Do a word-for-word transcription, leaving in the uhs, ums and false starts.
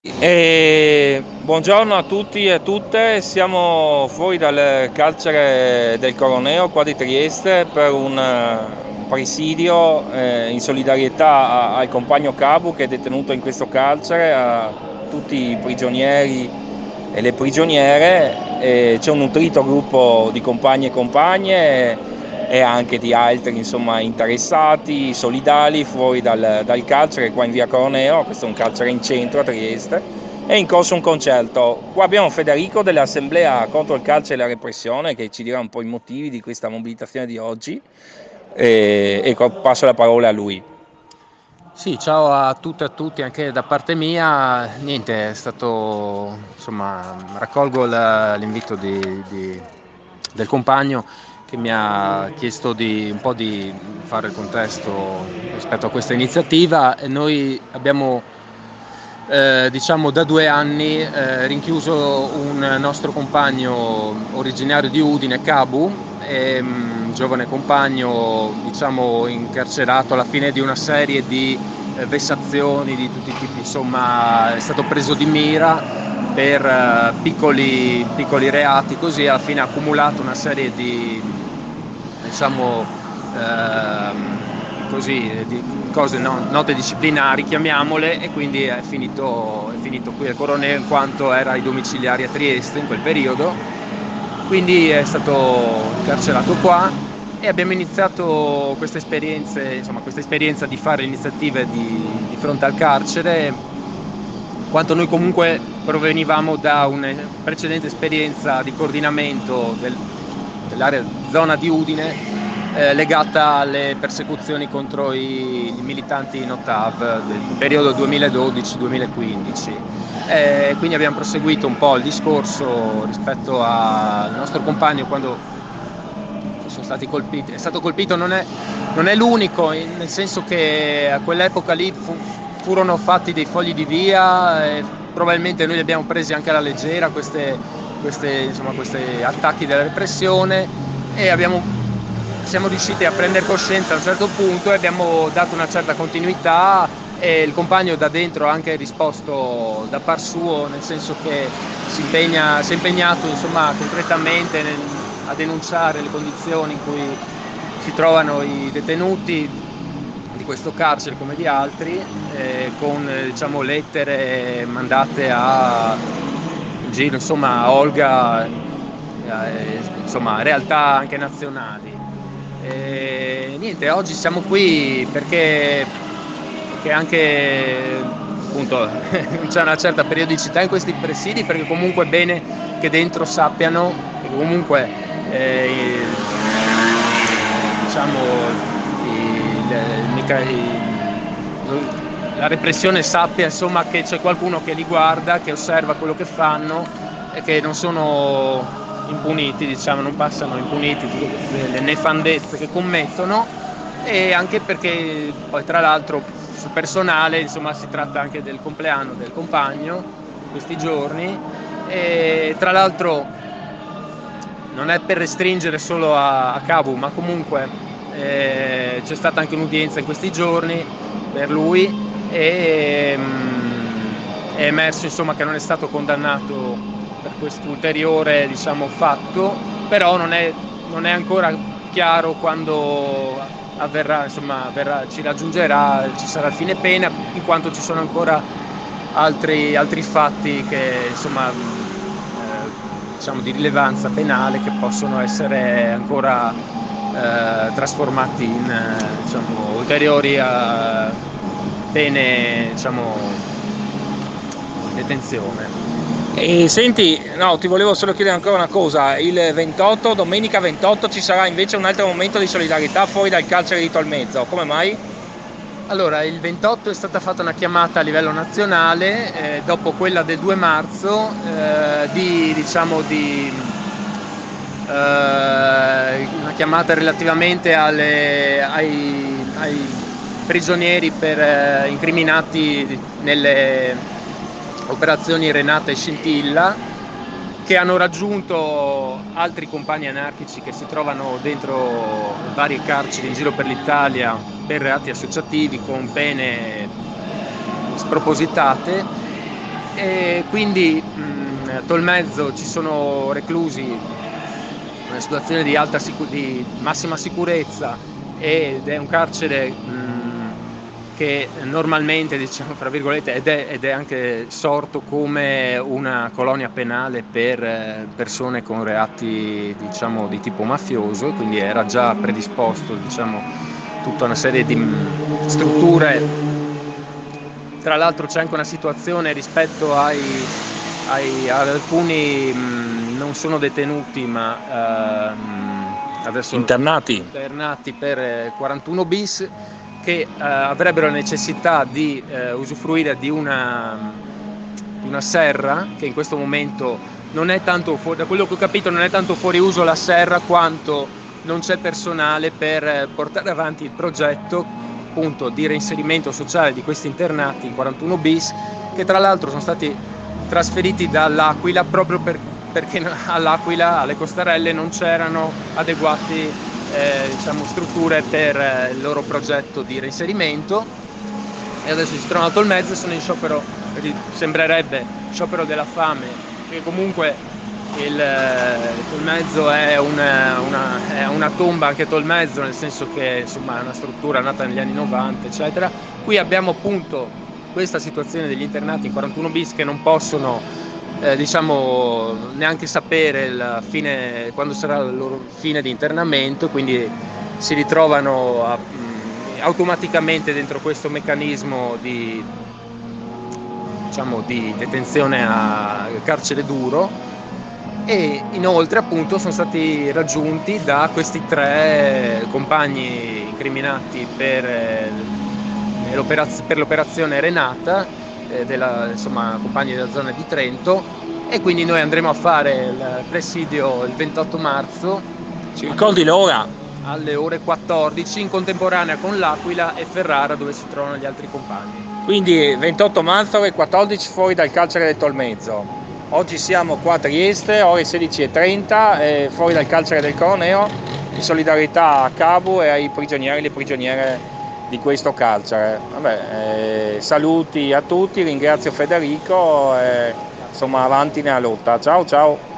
E buongiorno a tutti e a tutte, siamo fuori dal carcere del Coroneo qua di Trieste per un eh, presidio eh, in solidarietà a- al compagno Cabu che è detenuto in questo carcere, a tutti i prigionieri e le prigioniere. E c'è un nutrito gruppo di compagni e compagne e anche di altri insomma interessati, solidali fuori dal, dal carcere qua in via Coroneo. Questo è un carcere in centro a Trieste. È in corso un concerto. Qua abbiamo Federico dell'Assemblea contro il calcio e la repressione che ci dirà un po' i motivi di questa mobilitazione di oggi e, e passo la parola a lui. Sì, ciao a tutte e a tutti anche da parte mia. Niente, è stato, insomma, raccolgo la- l'invito di- di- del compagno che mi ha chiesto di un po' di fare il contesto rispetto a questa iniziativa e noi abbiamo eh, diciamo da due anni eh, rinchiuso un nostro compagno originario di Udine, Cabu, e, um, giovane compagno, diciamo, incarcerato alla fine di una serie di eh, vessazioni di tutti i tipi. Insomma, è stato preso di mira per eh, piccoli, piccoli reati, così alla fine ha accumulato una serie di, diciamo, ehm, così, di cose, no, note disciplinari, chiamiamole, e quindi è finito, è finito qui al Coroneo in quanto era ai domiciliari a Trieste in quel periodo. Quindi è stato carcerato qua e abbiamo iniziato queste esperienze, insomma, questa esperienza di fare iniziative di, di fronte al carcere, in quanto noi comunque provenivamo da una precedente esperienza di coordinamento del, dell'area zona di Udine eh, legata alle persecuzioni contro i, i militanti No T A V del periodo duemiladodici duemilaquindici. Eh, quindi abbiamo proseguito un po' il discorso rispetto al nostro compagno quando sono stati colpiti. È stato colpito, non è, non è l'unico, nel senso che a quell'epoca lì fu, furono fatti dei fogli di via e probabilmente noi li abbiamo presi anche alla leggera queste, queste, insomma, questi attacchi della repressione e abbiamo, siamo riusciti a prendere coscienza a un certo punto e abbiamo dato una certa continuità e il compagno da dentro ha anche risposto da par suo, nel senso che si, impegna, si è impegnato insomma, concretamente nel, a denunciare le condizioni in cui si trovano i detenuti di questo carcere come di altri, eh, con diciamo, lettere mandate a in giro, insomma, a Olga, eh, insomma, realtà anche nazionali. E niente, oggi siamo qui perché, perché anche appunto c'è una certa periodicità in questi presidi, perché comunque è bene che dentro sappiano che comunque eh, diciamo il, il, il, la repressione sappia insomma che c'è qualcuno che li guarda, che osserva quello che fanno e che non sono impuniti, diciamo, non passano impuniti le nefandezze che commettono, e anche perché poi tra l'altro sul personale insomma si tratta anche del compleanno del compagno questi giorni e tra l'altro non è per restringere solo a, a Cabu, ma comunque eh, c'è stata anche un'udienza in questi giorni per lui e mh, è emerso insomma che non è stato condannato per questo ulteriore diciamo, fatto, però non è, non è ancora chiaro quando avverrà, insomma, avverrà, ci raggiungerà, ci sarà il fine pena, in quanto ci sono ancora altri, altri fatti che insomma diciamo, di rilevanza penale che possono essere ancora eh, trasformati in eh, diciamo, ulteriori eh, pene diciamo, di detenzione. E senti, no, ti volevo solo chiedere ancora una cosa. Il ventotto, domenica ventotto, ci sarà invece un altro momento di solidarietà fuori dal carcere di Tolmezzo. Come mai? Allora, il ventotto è stata fatta una chiamata a livello nazionale, eh, dopo quella del due marzo, eh, di, diciamo, di, eh, una chiamata relativamente alle, ai, ai prigionieri per, eh, incriminati nelle operazioni Renata e Scintilla, che hanno raggiunto altri compagni anarchici che si trovano dentro varie carceri in giro per l'Italia per reati associativi con pene spropositate e quindi mh, a Tolmezzo ci sono reclusi in una situazione di, alta sicu- di massima sicurezza, ed è un carcere mh, che normalmente, diciamo, fra virgolette, ed è, ed è anche sorto come una colonia penale per eh, persone con reati, diciamo, di tipo mafioso, e quindi era già predisposto, diciamo, tutta una serie di mh, strutture. Tra l'altro c'è anche una situazione rispetto ai, ai ad alcuni mh, non sono detenuti, ma ehm, adesso Internati. internati per eh, quarantuno bis, che eh, avrebbero necessità di eh, usufruire di una, di una serra, che in questo momento non è tanto fuori, da quello che ho capito non è tanto fuori uso la serra, quanto non c'è personale per eh, portare avanti il progetto, appunto, di reinserimento sociale di questi internati in quarantuno bis, che tra l'altro sono stati trasferiti dall'Aquila proprio per, perché all'Aquila, alle Costarelle, non c'erano adeguate eh, diciamo, strutture per eh, il loro progetto di reinserimento, e adesso si trovano a Tolmezzo e sono in sciopero, sembrerebbe sciopero della fame, perché comunque il eh, Tolmezzo è una, una, è una tomba anche Tolmezzo, nel senso che insomma è una struttura nata negli anni novanta, eccetera. Qui abbiamo appunto questa situazione degli internati in quarantuno bis che non possono eh, diciamo neanche sapere la fine, quando sarà la loro fine di internamento, quindi si ritrovano a, mh, automaticamente dentro questo meccanismo di, diciamo, di detenzione a carcere duro. E inoltre appunto sono stati raggiunti da questi tre compagni incriminati per, eh, l'operaz- per l'operazione Renata, eh, della, insomma, compagni della zona di Trento, e quindi noi andremo a fare il presidio il ventotto marzo. Ci ricordi l'ora? Alle ore quattordici, in contemporanea con l'Aquila e Ferrara, dove si trovano gli altri compagni. Quindi ventotto marzo alle quattordici fuori dal carcere del Tolmezzo. Oggi siamo qua a Trieste, ore sedici e trenta, eh, fuori dal carcere del Coroneo, in solidarietà a Cabu e ai prigionieri e le prigioniere di questo carcere. Vabbè, eh, saluti a tutti, ringrazio Federico, eh, insomma avanti nella lotta. Ciao ciao!